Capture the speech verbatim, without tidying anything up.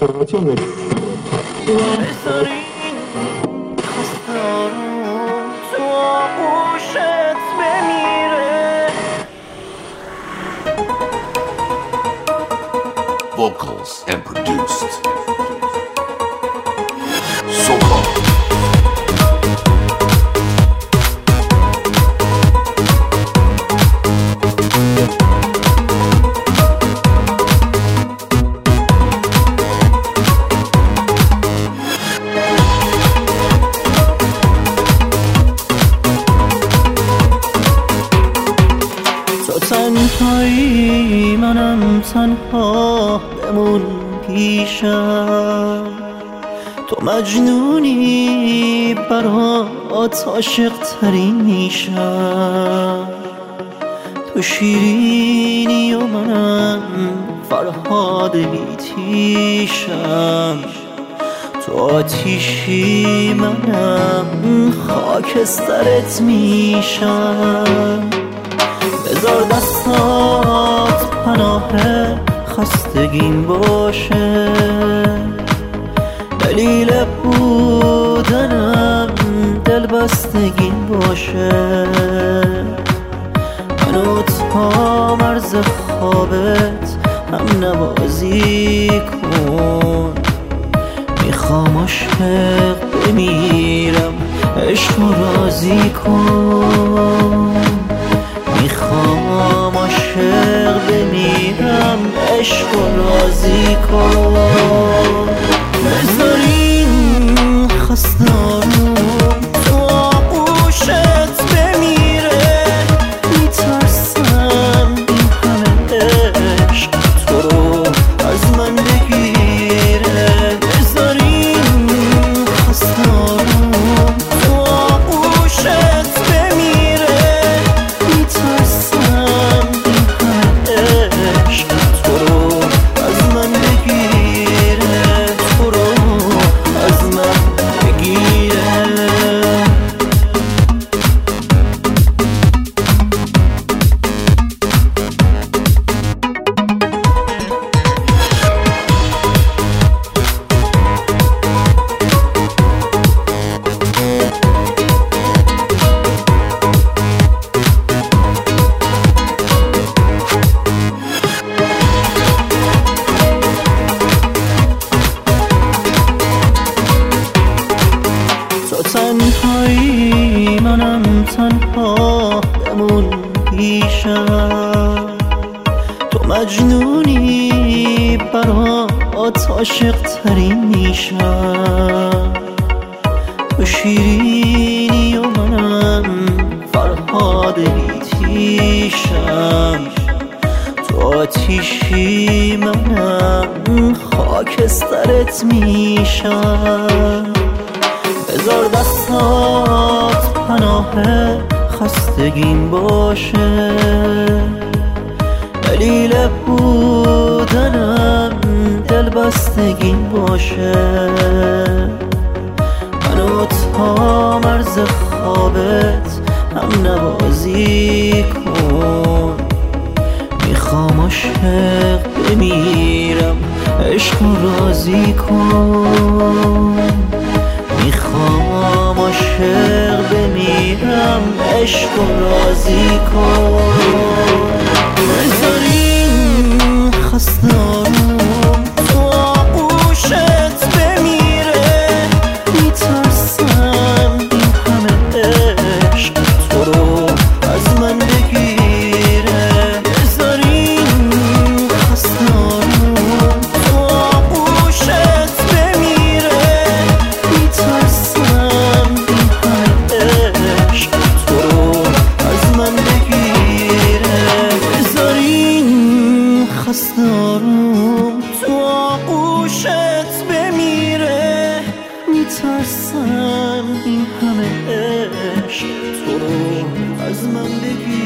Informazione. Vocals and produced Solo. تنهایی منم تنها بمون پیشم، تو مجنونی برات عاشق ترین میشم، تو شیرینی و منم فرهاد بیتیشم، تو آتیشی منم خاکسترت میشم. بذار دستات پناه خستگیم باشه، دلیل بودنم دل بستگیم باشه، منو تا مرز خوابت هم نوازی کن، میخوام عاشق بمیرم عشق و راضی کن، میخوام عاشق بمیرم عشق و راضی کن. بذارین خستم تو آغوشت بمیره، میترسم این همه عشق تو رو از من بگیره. بذارین خستم تو آغوشت بمیره، میترسم این همه عشق تو رو از من بگیره، تو رو از من بگیره. تنهایی منم تنها بمون پیشم، تو مجنونی برات عاشق ترین میشم، تو شیرینی و منم فرهاد بیتیشم، تو آتیشی منم خاکسترت میشم. بذار دستات پناه خستگیم باشه، دلیل بودنم دل بستگیم باشه، منو تا مرز خوابت هم نوازی کن، میخوام عاشق بمیرم عشق و راضی کن، میخوام عاشق بمیرم عشق و راضی کن. بذارین خستم تو آغوشت بمیره، میترسم این همه عشق تو رو از من بگیره. بذارین خستم تو آغوشت بمیره، میترسم این همه عشق تو رو از من بگیره. بذارین خستم تو آغوشت بمیره، میترسم این همه عشق تو رو از من بگیره.